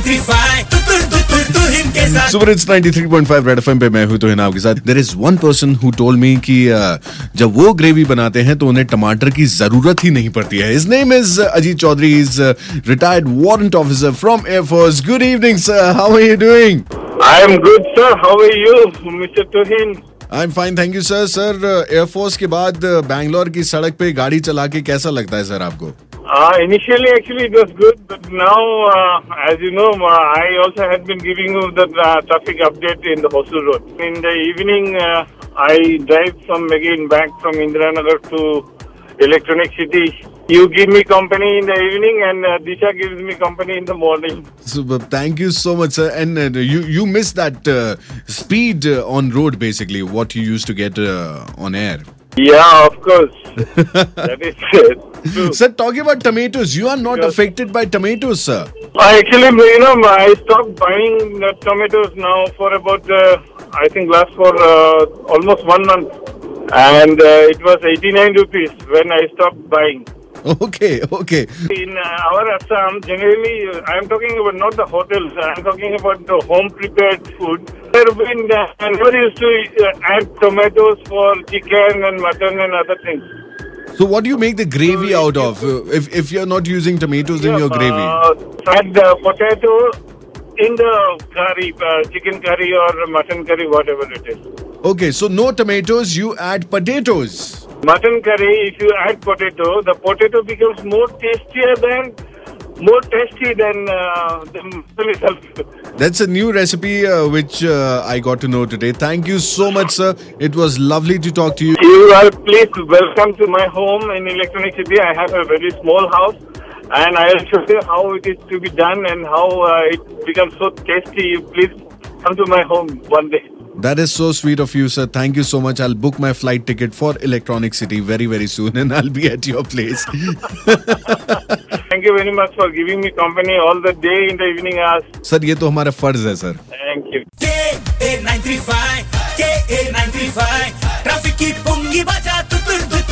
Super hits 93.5 red FM पे मैं हूं तोहिन आपके साथ. There is one person who told me कि जब वो ग्रेवी बनाते हैं तो उन्हें टमाटर की जरूरत ही नहीं पड़ती है. His name is Ajit Chaudhary. Is retired warrant officer from air force. Good evening sir, how are you doing? I am good, sir. How are you, Mr. Tohin? I am fine, thank you sir. Sir, air force के बाद बैंगलोर की सड़क पे गाड़ी चला के कैसा लगता है सर आपको? Initially, actually, it was good, but now, as you know, I also had been giving you the traffic update in the Hostel Road. In the evening, I drive back from Indiranagar to Electronic City. You give me company in the evening, and Disha gives me company in the morning. Super, thank you so much, sir. And you missed that speed on road, basically, what you used to get on air. Yeah, of course. That is true. Sir, talking about tomatoes, you are not affected by tomatoes, sir. Actually, I stopped buying tomatoes now for about, I think, last for almost 1 month. And it was 89 rupees when I stopped buying. Okay. In our Assam, generally, I am talking about not the hotels, I am talking about the home prepared food. I never used to add tomatoes for chicken and mutton and other things. So what do you make the gravy out of if you're not using tomatoes in your gravy? Add potato in the curry, chicken curry or mutton curry, whatever it is. Okay, so no tomatoes, you add potatoes. Mutton curry, if you add potato, the potato becomes more tasty than the mutton itself. That's a new recipe which I got to know today. Thank you so much, sir. It was lovely to talk to you. You are please welcome to my home in Electronic City. I have a very small house, and I will show you how it is to be done and how it becomes so tasty. Please come to my home one day. That is so sweet of you, sir. Thank you so much. I'll book my flight ticket for Electronic City very, very soon, and I'll be at your place. Thank you very much for giving me company all the day in the evening hours. Sir, ये तो हमारा फर्ज है, sir. Thank you. KA 95 traffic की पुंगी बजा